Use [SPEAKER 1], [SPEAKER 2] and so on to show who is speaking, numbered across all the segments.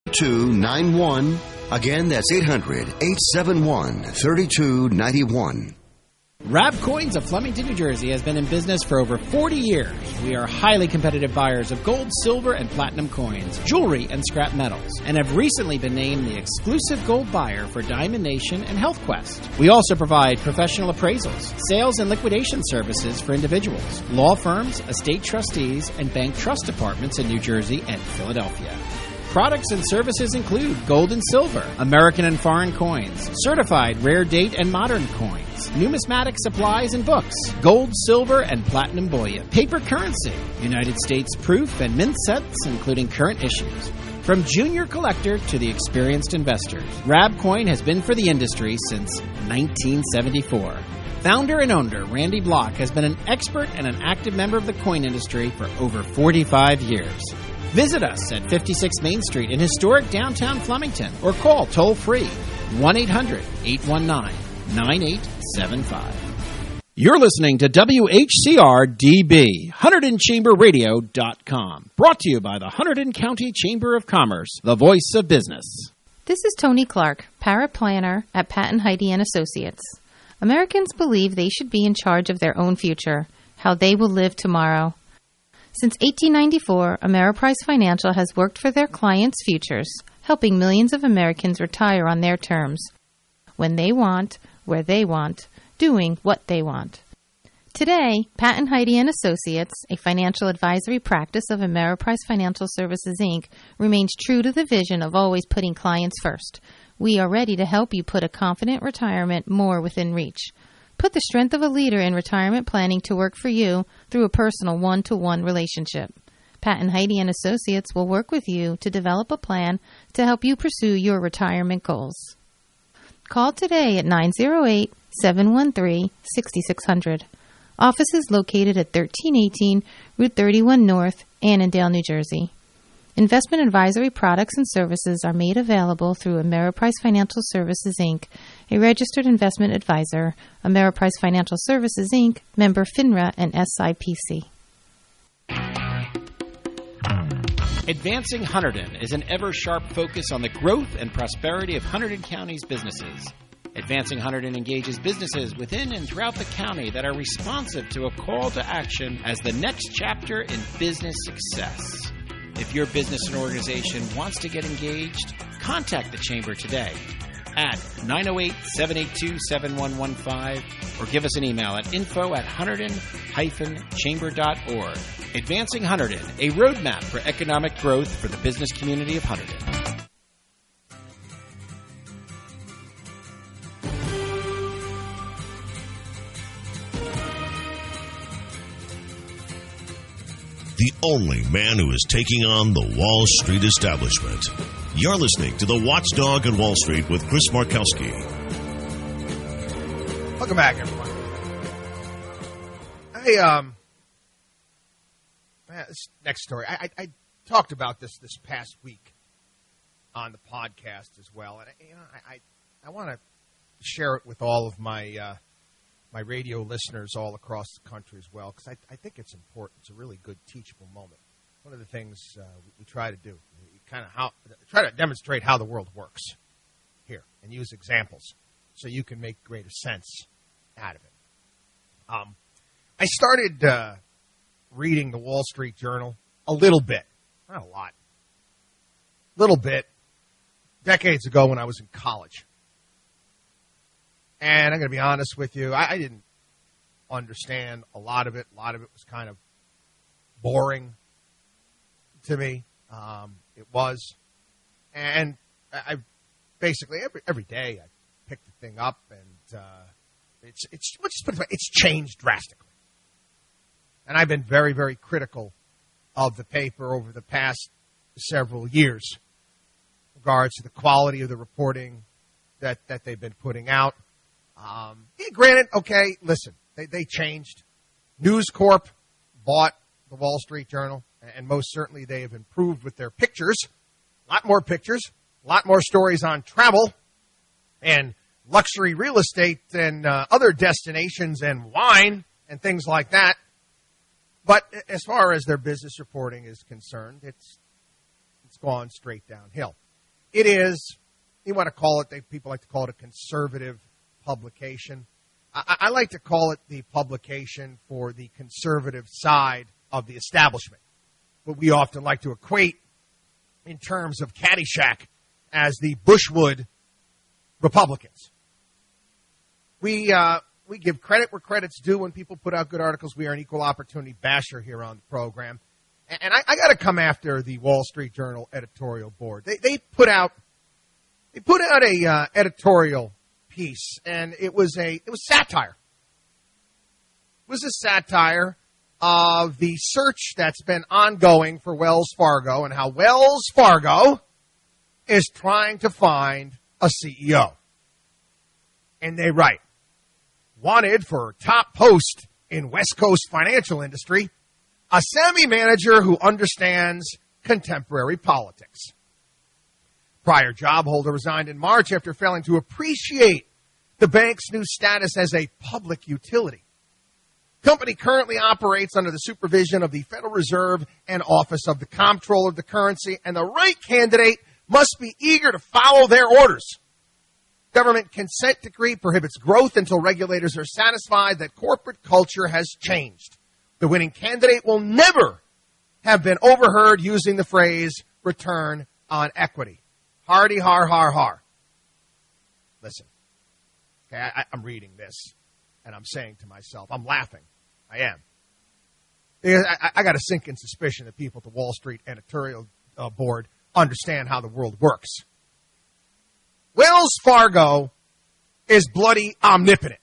[SPEAKER 1] 3291. Again, that's 800-871-3291.
[SPEAKER 2] Rab Coins of Flemington, New Jersey has been in business for over 40 years. We are highly competitive buyers of gold, silver, and platinum coins, jewelry, and scrap metals, and have recently been named the exclusive gold buyer for Diamond Nation and Health Quest. We also provide professional appraisals, sales and liquidation services for individuals, law firms, estate trustees, and bank trust departments in New Jersey and Philadelphia. Products and services include gold and silver, American and foreign coins, certified rare date and modern coins, numismatic supplies and books, gold, silver, and platinum bullion, paper currency, United States proof and mint sets, including current issues. From junior collector to the experienced investor, Rab Coin has been for the industry since 1974. Founder and owner Randy Block has been an expert and an active member of the coin industry for over 45 years. Visit us at 56 Main Street in historic downtown Flemington or call toll-free 1-800-819-9875. You're listening to WHCR-DB, HunterdonChamberRadio.com, brought to you by the Hunterdon County Chamber of Commerce, the voice of business.
[SPEAKER 3] This is Tony Clark, paraplanner at Patton Heidi & Associates. Americans believe they should be in charge of their own future, how they will live tomorrow. Since 1894, Ameriprise Financial has worked for their clients' futures, helping millions of Americans retire on their terms, when they want, where they want, doing what they want. Today, Patton Heidi & Associates, a financial advisory practice of Ameriprise Financial Services, Inc., remains true to the vision of always putting clients first. We are ready to help you put a confident retirement more within reach. Put the strength of a leader in retirement planning to work for you through a personal one-to-one relationship. Patton Heidi & Associates will work with you to develop a plan to help you pursue your retirement goals. Call today at 908-713-6600. Office is located at 1318 Route 31 North, Annandale, New Jersey. Investment advisory products and services are made available through Ameriprise Financial Services, Inc., a registered investment advisor, Ameriprise Financial Services, Inc., member FINRA and SIPC.
[SPEAKER 2] Advancing Hunterdon is an ever-sharp focus on the growth and prosperity of Hunterdon County's businesses. Advancing Hunterdon engages businesses within and throughout the county that are responsive to a call to action as the next chapter in business success. If your business and organization wants to get engaged, contact the Chamber today at 908-782-7115 or give us an email at info@hunterdon-chamber.org. Advancing Hunterdon, a roadmap for economic growth for the business community of Hunterdon.
[SPEAKER 4] The only man who is taking on the Wall Street establishment. You're listening to The Watchdog on Wall Street with Chris Markowski.
[SPEAKER 5] Welcome back, everyone. This next story. I talked about this past week on the podcast as well, and I want to share it with all of my my radio listeners all across the country as well, because I think it's important. It's a really good teachable moment. One of the things we try to do, try to demonstrate how the world works here and use examples so you can make greater sense out of it. I started reading the Wall Street Journal a little bit, not a lot, little bit, decades ago when I was in college. And I'm going to be honest with you, I didn't understand a lot of it. A lot of it was kind of boring to me. It was. And I basically, every day I pick the thing up, and let's just put it, it's changed drastically. And I've been very, very critical of the paper over the past several years in regards to the quality of the reporting that they've been putting out. Granted, okay, listen, they changed. News Corp bought the Wall Street Journal, and most certainly they have improved with their pictures. A lot more pictures, a lot more stories on travel and luxury real estate and other destinations and wine and things like that. But as far as their business reporting is concerned, it's gone straight downhill. It is, you want to call it, people like to call it a conservative publication. I like to call it the publication for the conservative side of the establishment. What we often like to equate in terms of Caddyshack as the Bushwood Republicans. We give credit where credit's due when people put out good articles. We are an equal opportunity basher here on the program. And I got to come after the Wall Street Journal editorial board. They put out a editorial piece, and it was satire. It was a satire of the search that's been ongoing for Wells Fargo and how Wells Fargo is trying to find a CEO. And they write, wanted for top post in West Coast financial industry, a savvy manager who understands contemporary politics. Prior job holder resigned in March after failing to appreciate the bank's new status as a public utility. Company currently operates under the supervision of the Federal Reserve and Office of the Comptroller of the Currency, and the right candidate must be eager to follow their orders. Government consent decree prohibits growth until regulators are satisfied that corporate culture has changed. The winning candidate will never have been overheard using the phrase return on equity. Hardy, har, har, har. Listen, okay, I'm reading this, and I'm saying to myself, I'm laughing. I am. Because I got a sinking suspicion that people at the Wall Street editorial board understand how the world works. Wells Fargo is bloody omnipotent.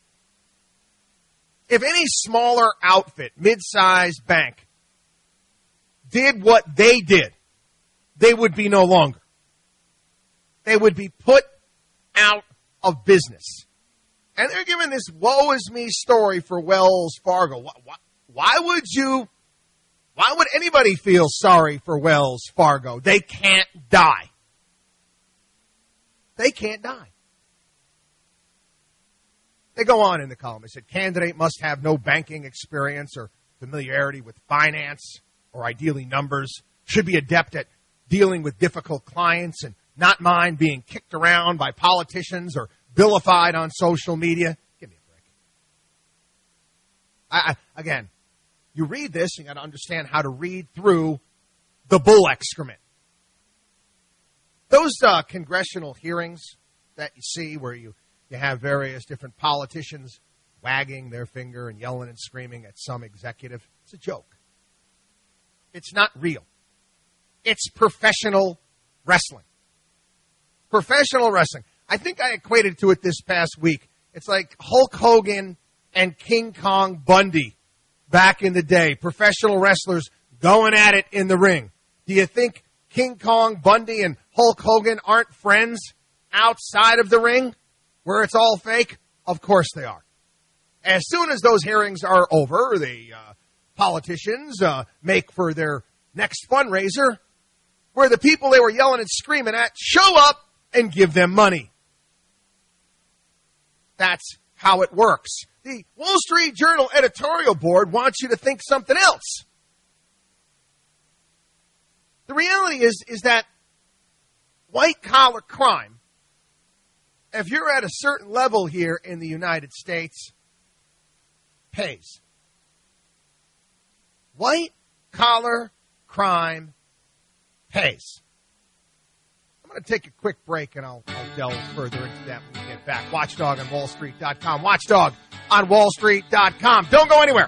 [SPEAKER 5] If any smaller outfit, mid-sized bank, did what they did, they would be no longer. They would be put out of business. And they're giving this woe is me story for Wells Fargo. Why would anybody feel sorry for Wells Fargo? They can't die. They can't die. They go on in the column. They said, candidate must have no banking experience or familiarity with finance or ideally numbers, should be adept at dealing with difficult clients and not mind being kicked around by politicians or vilified on social media. Give me a break. Again, you read this, you got to understand how to read through the bull excrement. Those congressional hearings that you see where you have various different politicians wagging their finger and yelling and screaming at some executive, it's a joke. It's not real. It's professional wrestling. Professional wrestling. I think I equated to it this past week. It's like Hulk Hogan and King Kong Bundy back in the day. Professional wrestlers going at it in the ring. Do you think King Kong Bundy and Hulk Hogan aren't friends outside of the ring where it's all fake? Of course they are. As soon as those hearings are over, the politicians make for their next fundraiser where the people they were yelling and screaming at show up and give them money. That's how it works. The Wall Street Journal editorial board wants you to think something else. The reality is that white-collar crime, if you're at a certain level here in the United States, pays. White-collar crime pays. I'm going to take a quick break, and I'll delve further into that when we get back. Watchdog on WallStreet.com. Watchdog on WallStreet.com. Don't go anywhere.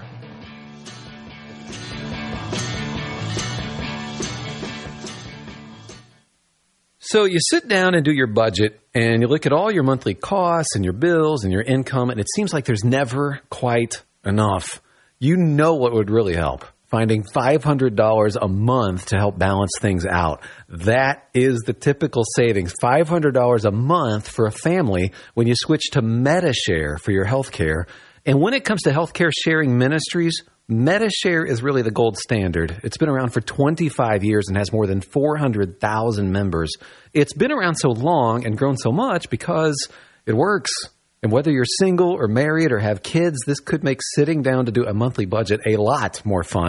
[SPEAKER 6] So you sit down and do your budget, and you look at all your monthly costs and your bills and your income, and it seems like there's never quite enough. You know what would really help? Finding $500 a month to help balance things out. That is the typical savings, $500 a month for a family when you switch to Medi-Share for your health care. And when it comes to healthcare sharing ministries, Medi-Share is really the gold standard. It's been around for 25 years and has more than 400,000 members. It's been around so long and grown so much because it works. And whether you're single or married or have kids, this could make sitting down to do a monthly budget a lot more fun.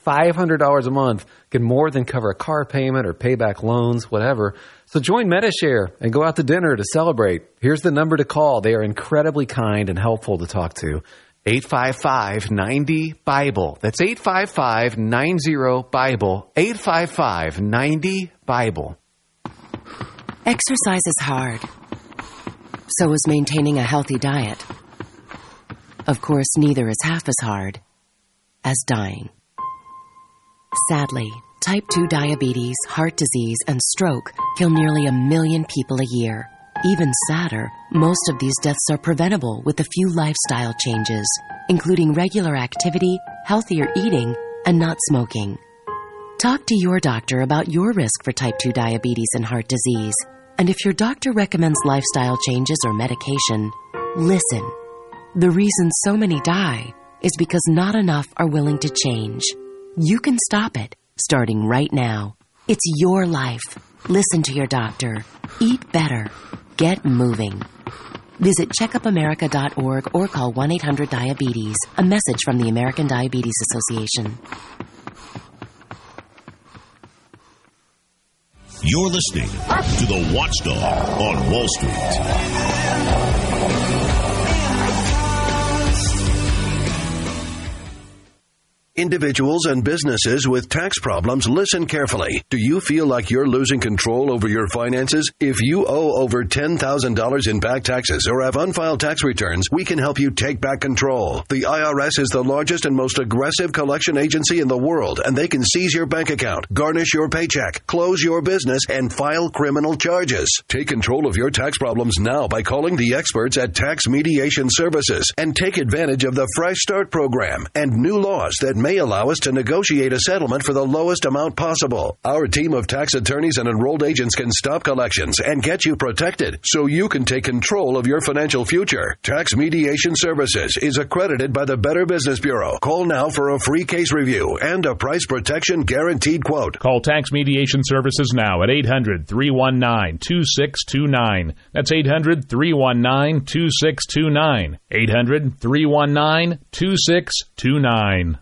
[SPEAKER 6] $500 a month can more than cover a car payment or pay back loans, whatever. So join Medishare and go out to dinner to celebrate. Here's the number to call. They are incredibly kind and helpful to talk to. 855-90-BIBLE. That's 855-90-BIBLE. 855-90-BIBLE.
[SPEAKER 7] Exercise is hard. So is maintaining a healthy diet. Of course, neither is half as hard as dying. Sadly, type 2 diabetes, heart disease, and stroke kill nearly 1 million people a year. Even sadder, most of these deaths are preventable with a few lifestyle changes, including regular activity, healthier eating, and not smoking. Talk to your doctor about your risk for type 2 diabetes and heart disease. And if your doctor recommends lifestyle changes or medication, listen. The reason so many die is because not enough are willing to change. You can stop it, starting right now. It's your life. Listen to your doctor. Eat better. Get moving. Visit checkupamerica.org or call 1-800-DIABETES. A message from the American Diabetes Association.
[SPEAKER 4] You're listening to The Watchdog on Wall Street.
[SPEAKER 8] Individuals and businesses with tax problems, listen carefully. Do you feel like you're losing control over your finances? If you owe over $10,000 in back taxes or have unfiled tax returns, we can help you take back control. The IRS is the largest and most aggressive collection agency in the world, and they can seize your bank account, garnish your paycheck, close your business, and file criminal charges. Take control of your tax problems now by calling the experts at Tax Mediation Services and take advantage of the Fresh Start program and new laws that may allow us to negotiate a settlement for the lowest amount possible. Our team of tax attorneys and enrolled agents can stop collections and get you protected so you can take control of your financial future. Tax Mediation Services is accredited by the Better Business Bureau. Call now for a free case review and a price protection guaranteed quote.
[SPEAKER 9] Call Tax Mediation Services now at 800-319-2629. That's 800-319-2629. 800-319-2629.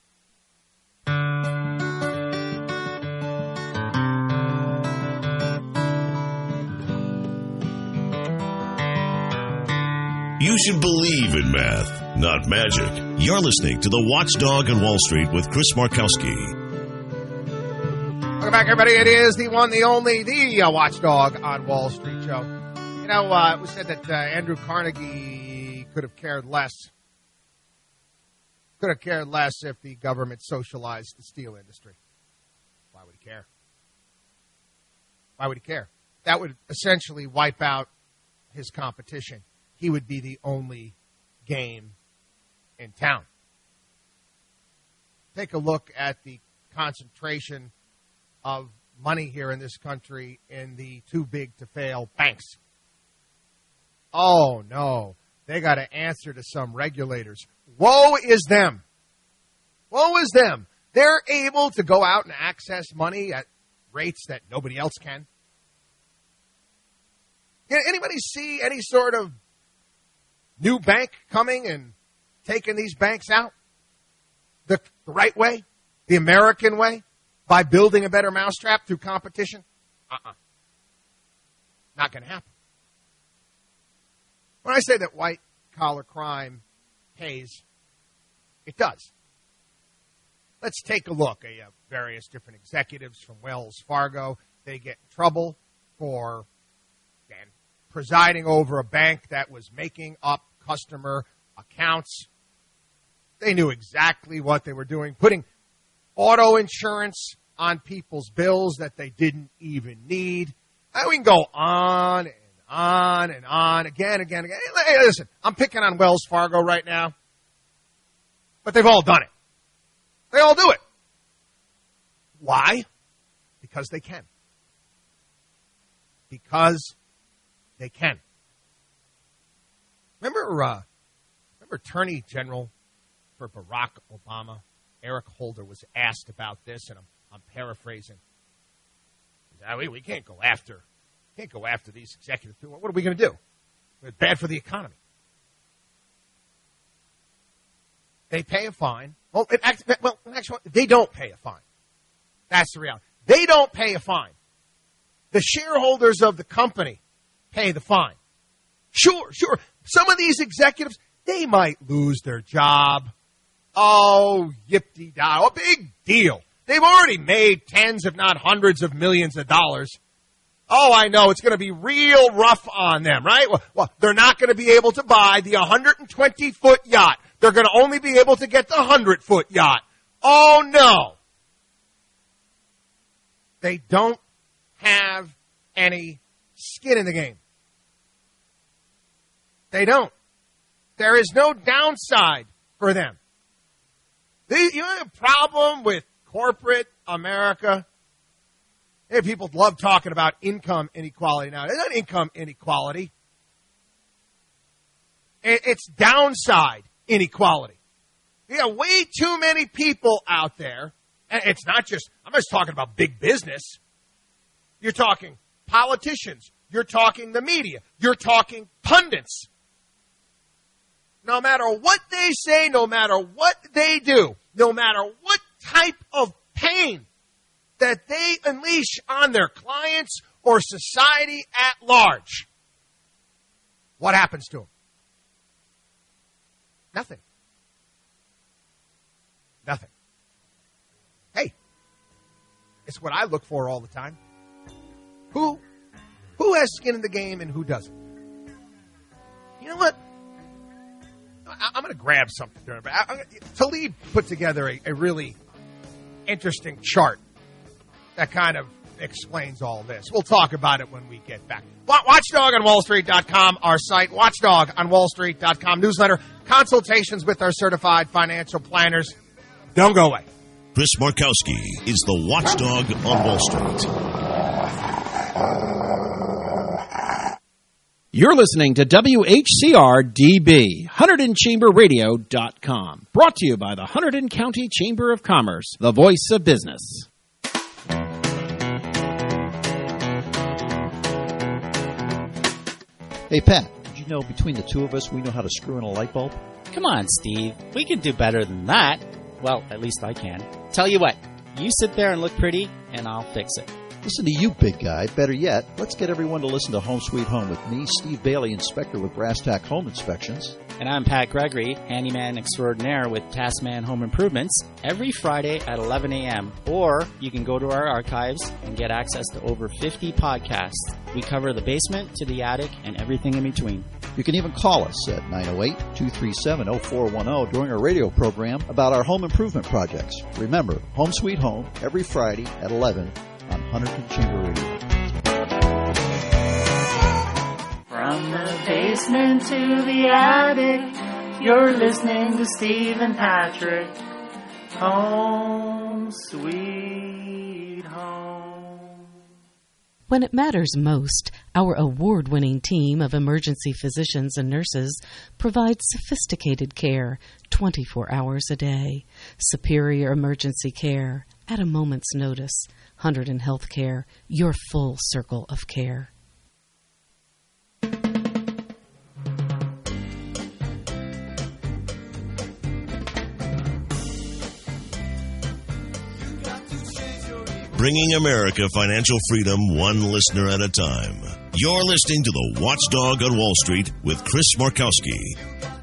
[SPEAKER 4] You should believe in math, not magic. You're listening to The Watchdog on Wall Street with Chris Markowski.
[SPEAKER 5] Welcome back, everybody. It is the one, the only, the Watchdog on Wall Street show. You know, it was said that Andrew Carnegie could have cared less. Could have cared less if the government socialized the steel industry. Why would he care? Why would he care? That would essentially wipe out his competition. He would be the only game in town. Take a look at the concentration of money here in this country in the too-big-to-fail banks. Oh, no. They got to answer to some regulators. Woe is them. Woe is them. They're able to go out and access money at rates that nobody else can. Can anybody see any sort of new bank coming and taking these banks out the right way, the American way, by building a better mousetrap through competition? Not going to happen. When I say that white-collar crime pays, it does. Let's take a look at various different executives from Wells Fargo. They get in trouble for presiding over a bank that was making up customer accounts. They knew exactly what they were doing, putting auto insurance on people's bills that they didn't even need. And we can go on and on and on, again. Hey, listen, I'm picking on Wells Fargo right now, but they've all done it. They all do it. Why? Because they can. Because they can. Remember Attorney General for Barack Obama, Eric Holder, was asked about this, and I'm paraphrasing. We can't go after these executive people. What are we going to do? It's bad for the economy. They pay a fine. Well, actually, they don't pay a fine. That's the reality. They don't pay a fine. The shareholders of the company pay the fine. Sure. Some of these executives, they might lose their job. Oh, yip-de-da. A big deal. They've already made tens, if not hundreds of millions of dollars. Oh, I know. It's going to be real rough on them, right? Well, they're not going to be able to buy the 120-foot yacht. They're going to only be able to get the 100-foot yacht. Oh, no. They don't have any skin in the game. They don't. There is no downside for them. You know the problem with corporate America? Hey, people love talking about income inequality now. It's not income inequality. It's downside inequality. You got way too many people out there. And it's not just, I'm just talking about big business. You're talking politicians. You're talking the media. You're talking pundits. No matter what they say, no matter what they do, no matter what type of pain that they unleash on their clients or society at large, what happens to them? Nothing. Nothing. Hey, it's what I look for all the time. Who has skin in the game and who doesn't? You know what? I'm going to grab something. Talib put together a really interesting chart that kind of explains all this. We'll talk about it when we get back. WatchdogOnWallStreet.com, our site. WatchdogOnWallStreet.com, newsletter. Consultations with our certified financial planners. Don't go away.
[SPEAKER 4] Chris Markowski is the Watchdog on Wall Street.
[SPEAKER 2] You're listening to WHCR-DB, HunterdonChamberRadio.com. Brought to you by the Hunterdon County Chamber of Commerce, the voice of business.
[SPEAKER 10] Hey, Pat, did you know between the two of us, we know how to screw in a light bulb?
[SPEAKER 11] Come on, Steve. We can do better than that. Well, at least I can. Tell you what, you sit there and look pretty, and I'll fix it.
[SPEAKER 10] Listen to you, big guy. Better yet, let's get everyone to listen to Home Sweet Home with me, Steve Bailey, inspector with Brass Tack Home Inspections.
[SPEAKER 11] And I'm Pat Gregory, handyman extraordinaire with Taskman Home Improvements, every Friday at 11 a.m. Or you can go to our archives and get access to over 50 podcasts. We cover the basement to the attic and everything in between.
[SPEAKER 10] You can even call us at 908-237-0410 during our radio program about our home improvement projects. Remember, Home Sweet Home, every Friday at 11 on Hunterdon Chamber Radio.
[SPEAKER 12] From the basement to the attic, you're listening to Steve and Patrick. Home Sweet Home.
[SPEAKER 13] When it matters most, our award-winning team of emergency physicians and nurses provides sophisticated care 24 hours a day. Superior emergency care at a moment's notice. Hunterdon Healthcare, your full circle of care.
[SPEAKER 4] Bringing America financial freedom one listener at a time. You're listening to the Watchdog on Wall Street with Chris Markowski.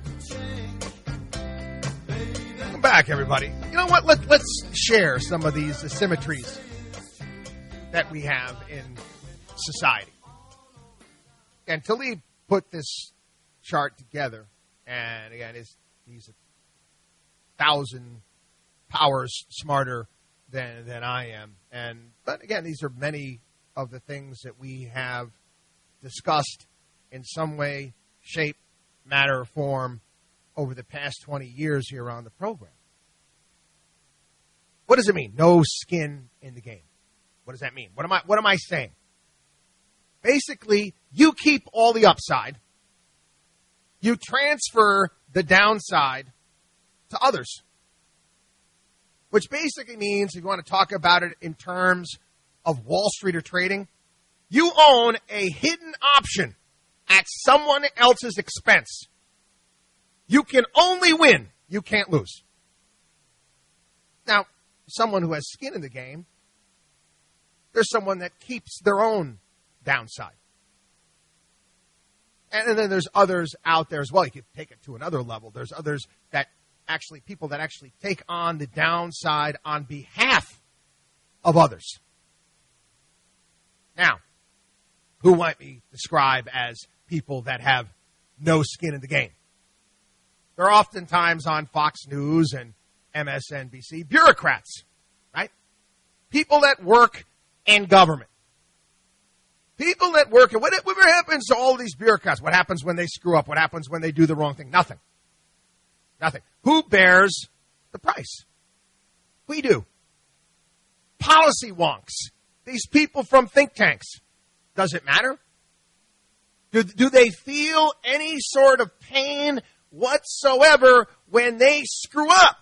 [SPEAKER 5] Welcome back, everybody. You know what? Let's share some of these asymmetries that we have in society. And Talib put this chart together, and again, he's 1,000 powers smarter than I am. But again, these are many of the things that we have discussed in some way, shape, matter, or form over the past 20 years here on the program. What does it mean? No skin in the game. What does that mean? What am I saying? Basically, you keep all the upside. You transfer the downside to others. Which basically means, if you want to talk about it in terms of Wall Street or trading, you own a hidden option at someone else's expense. You can only win. you can't lose. Now, someone who has skin in the game, there's someone that keeps their own downside. And then there's others out there as well. You could take it to another level. There's others that actually, people that actually take on the downside on behalf of others. Now, who might we describe as people that have no skin in the game? They're oftentimes on Fox News and MSNBC, bureaucrats, right? People that work in government. People that work, and whatever happens to all these bureaucrats? What happens when they screw up? What happens when they do the wrong thing? Nothing. Nothing. Who bears the price? We do. Policy wonks. These people from think tanks. Does it matter? Do they feel any sort of pain whatsoever when they screw up?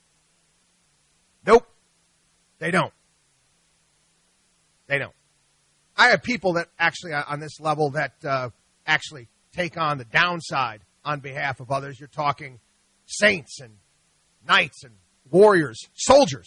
[SPEAKER 5] Nope. They don't. They don't. I have people that actually on this level that actually take on the downside on behalf of others. You're talking saints and knights and warriors, soldiers.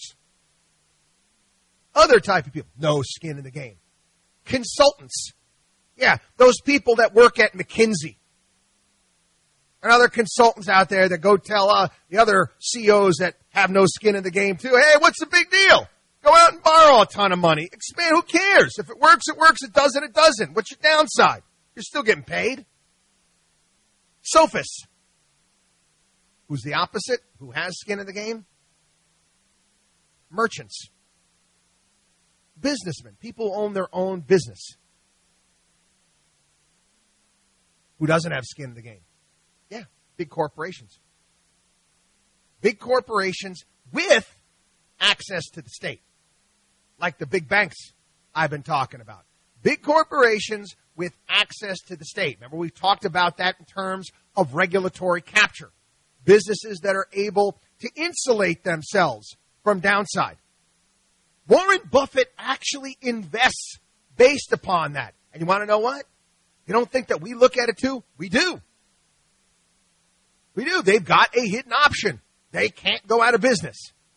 [SPEAKER 5] Other type of people, no skin in the game. Consultants. Yeah, those people that work at McKinsey. And other consultants out there that go tell the other CEOs that have no skin in the game too, hey, what's the big deal? Go out and borrow a ton of money. Expand, who cares? If it works, it works. It doesn't, it doesn't. What's your downside? You're still getting paid. Sophists. Who's the opposite? Who has skin in the game? Merchants. Businessmen. People who own their own business. Who doesn't have skin in the game? Yeah, big corporations. Big corporations with access to the state. Like the big banks I've been talking about. Big corporations with access to the state. Remember, we've talked about that in terms of regulatory capture. Businesses that are able to insulate themselves from downside. Warren Buffett actually invests based upon that. And you want to know what? You don't think that we look at it too? We do. We do. They've got a hidden option. They can't go out of business.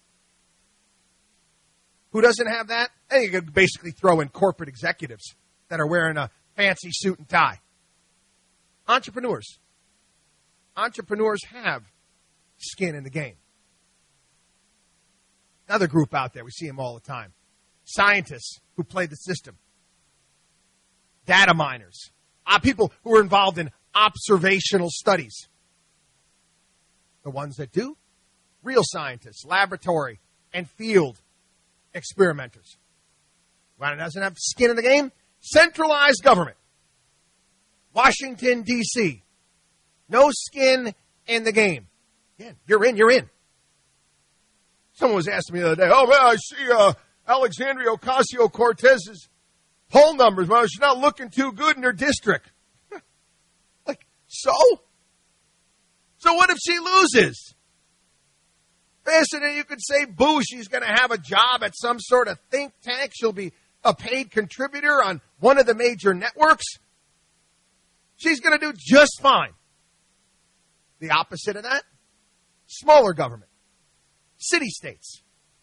[SPEAKER 5] Who doesn't have that? And you could basically throw in corporate executives that are wearing a fancy suit and tie. Entrepreneurs. Entrepreneurs have skin in the game. Another group out there, we see them all the time. Scientists who play the system. Data miners. People who are involved in observational studies. The ones that do? Real scientists, laboratory, and field experimenters. One doesn't have skin in the game? Centralized government. Washington, D.C. No skin in the game. Yeah, you're in, you're in. Someone was asking me the other day, oh, man, I see Alexandria Ocasio-Cortez's poll numbers. Well, she's not looking too good in her district. Like, so? So what if she loses? You could say, boo, she's going to have a job at some sort of think tank. She'll be a paid contributor on one of the major networks. She's going to do just fine. The opposite of that, smaller government, city-states.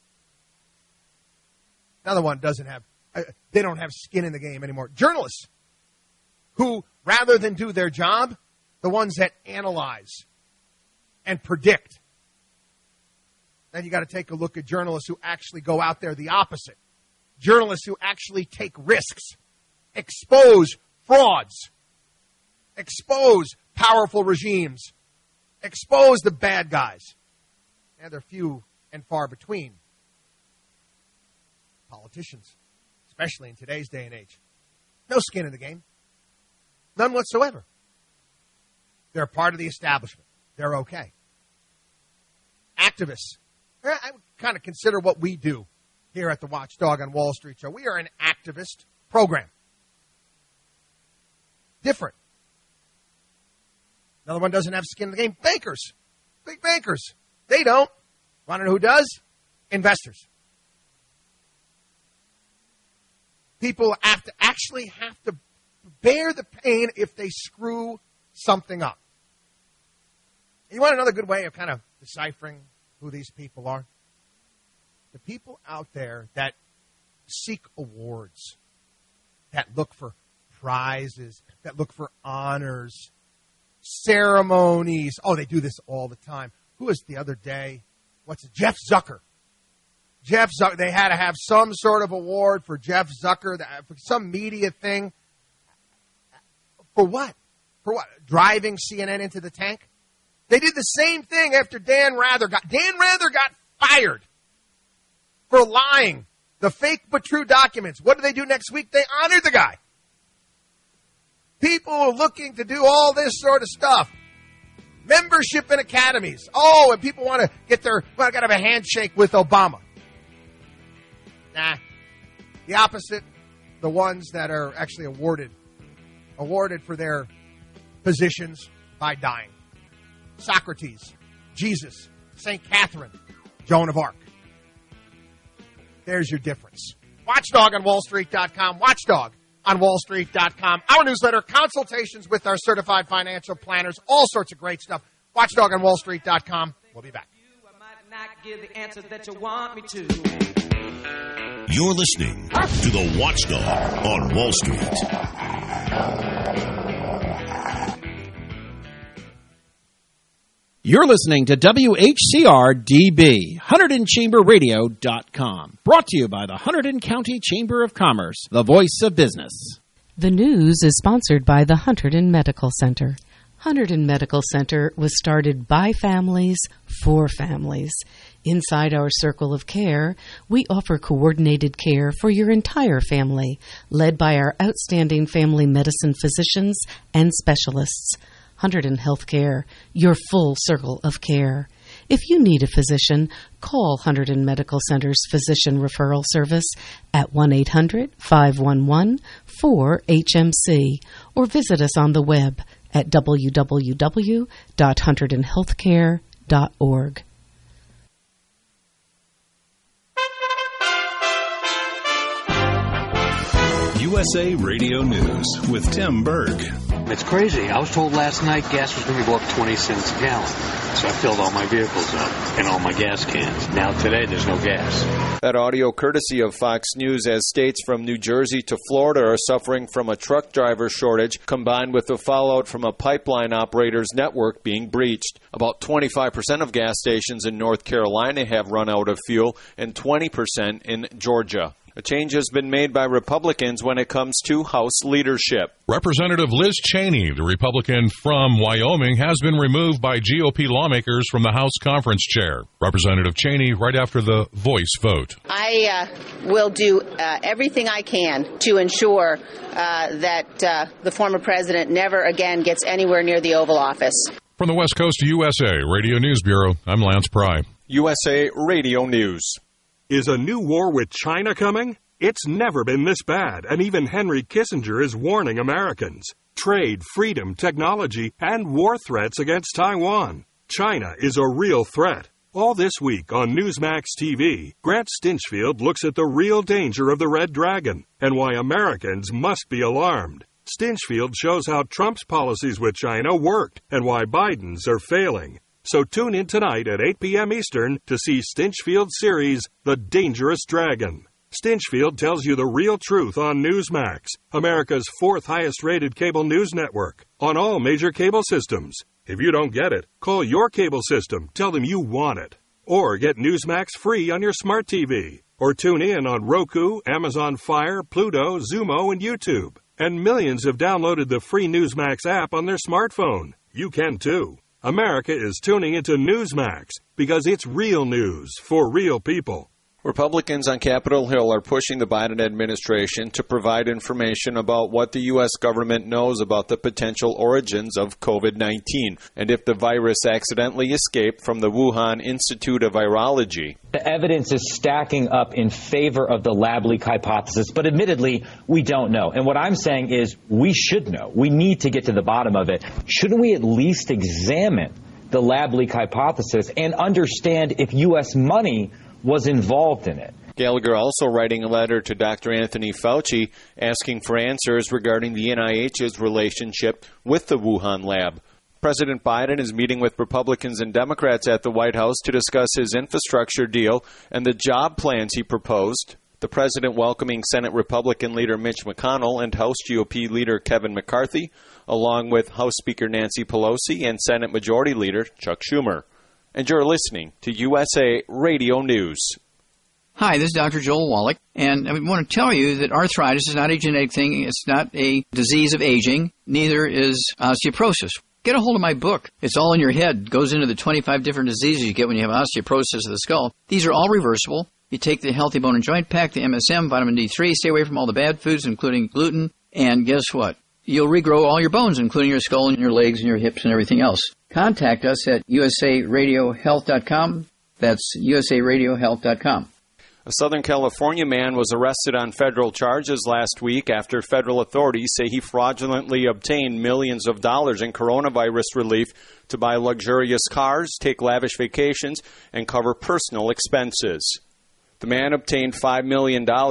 [SPEAKER 5] Another one doesn't have, they don't have skin in the game anymore. Journalists who, rather than do their job, the ones that analyze and predict. Then you got to take a look at journalists who actually go out there the opposite. Journalists who actually take risks, expose frauds, expose powerful regimes, expose the bad guys. And they're few and far between. Politicians, especially in today's day and age. No skin in the game. None whatsoever. They're part of the establishment. They're okay. Activists. I would kind of consider what we do here at the Watchdog on Wall Street show. We are an activist program. Different. Another one doesn't have skin in the game. Bankers. Big bankers. They don't. Want to know who does? Investors. People have to bear the pain if they screw something up. You want another good way of kind of deciphering who these people are? The people out there that seek awards, that look for prizes, that look for honors, ceremonies. Oh, they do this all the time. Who was the other day? Jeff Zucker. Jeff Zucker. They had to have some sort of award for Jeff Zucker, for some media thing. For what? For what? Driving CNN into the tank? They did the same thing after Dan Rather got fired for lying. The fake but true documents. What do they do next week? They honored the guy. People are looking to do all this sort of stuff. Membership in academies. Oh, and people want to get got to have a handshake with Obama. Nah. The opposite. The ones that are actually awarded for their positions by dying. Socrates, Jesus, St. Catherine, Joan of Arc. There's your difference. Watchdog on WallStreet.com. Watchdog on WallStreet.com. Our newsletter, consultations with our certified financial planners, all sorts of great stuff. Watchdog on WallStreet.com. We'll be back.
[SPEAKER 4] You're listening to the Watchdog on Wall Street.
[SPEAKER 2] You're listening to WHCR-DB, HunterdonChamberRadio.com. Brought to you by the Hunterdon County Chamber of Commerce, the voice of business.
[SPEAKER 13] The news is sponsored by the Hunterdon Medical Center. Hunterdon Medical Center was started by families for families. Inside our circle of care, we offer coordinated care for your entire family, led by our outstanding family medicine physicians and specialists. Hunterdon Healthcare, your full circle of care. If you need a physician, call Hunterdon Medical Center's Physician Referral Service at 1-800-511-4HMC or visit us on the web at www.hunterdonhealthcare.org.
[SPEAKER 14] USA Radio News with Tim Berg.
[SPEAKER 15] It's crazy. I was told last night gas was going to go up 20 cents a gallon. So I filled all my vehicles up and all my gas cans. Now today there's no gas.
[SPEAKER 16] That audio courtesy of Fox News, as states from New Jersey to Florida are suffering from a truck driver shortage combined with the fallout from a pipeline operator's network being breached. About 25% of gas stations in North Carolina have run out of fuel and 20% in Georgia. A change has been made by Republicans when it comes to House leadership.
[SPEAKER 17] Representative Liz Cheney, the Republican from Wyoming, has been removed by GOP lawmakers from the House conference chair. Representative Cheney, right after the voice vote.
[SPEAKER 18] I will do everything I can to ensure that the former president never again gets anywhere near the Oval Office.
[SPEAKER 17] From the West Coast to USA Radio News Bureau, I'm Lance Pry.
[SPEAKER 16] USA Radio News.
[SPEAKER 19] Is a new war with China coming? It's never been this bad, and even Henry Kissinger is warning Americans. Trade, freedom, technology, and war threats against Taiwan. China is a real threat. All this week on Newsmax TV, Grant Stinchfield looks at the real danger of the Red Dragon and why Americans must be alarmed. Stinchfield shows how Trump's policies with China worked and why Biden's are failing. So tune in tonight at 8 p.m. Eastern to see Stinchfield's series, The Dangerous Dragon. Stinchfield tells you the real truth on Newsmax, America's fourth highest-rated cable news network, on all major cable systems. If you don't get it, call your cable system, tell them you want it. Or get Newsmax free on your smart TV. Or tune in on Roku, Amazon Fire, Pluto, Zumo, and YouTube. And millions have downloaded the free Newsmax app on their smartphone. You can too. America is tuning into Newsmax because it's real news for real people.
[SPEAKER 16] Republicans on Capitol Hill are pushing the Biden administration to provide information about what the U.S. government knows about the potential origins of COVID-19 and if the virus accidentally escaped from the Wuhan Institute of Virology.
[SPEAKER 20] The evidence is stacking up in favor of the lab leak hypothesis, but admittedly, we don't know. And what I'm saying is we should know. We need to get to the bottom of it. Shouldn't we at least examine the lab leak hypothesis and understand if U.S. money was involved in it?
[SPEAKER 16] Gallagher also writing a letter to Dr. Anthony Fauci asking for answers regarding the NIH's relationship with the Wuhan lab. President Biden is meeting with Republicans and Democrats at the White House to discuss his infrastructure deal and the job plans he proposed. The president welcoming Senate Republican leader Mitch McConnell and House GOP leader Kevin McCarthy, along with House Speaker Nancy Pelosi and Senate Majority Leader Chuck Schumer. And you're listening to USA Radio News.
[SPEAKER 21] Hi, this is Dr. Joel Wallach, and I want to tell you that arthritis is not a genetic thing. It's not a disease of aging. Neither is osteoporosis. Get a hold of my book. It's all in your head. It goes into the 25 different diseases you get when you have osteoporosis of the skull. These are all reversible. You take the Healthy Bone and Joint Pack, the MSM, vitamin D3, stay away from all the bad foods, including gluten, and guess what? You'll regrow all your bones, including your skull and your legs and your hips and everything else. Contact us at usaradiohealth.com. That's usaradiohealth.com.
[SPEAKER 16] A Southern California man was arrested on federal charges last week after federal authorities say he fraudulently obtained millions of dollars in coronavirus relief to buy luxurious cars, take lavish vacations, and cover personal expenses. The man obtained $5 million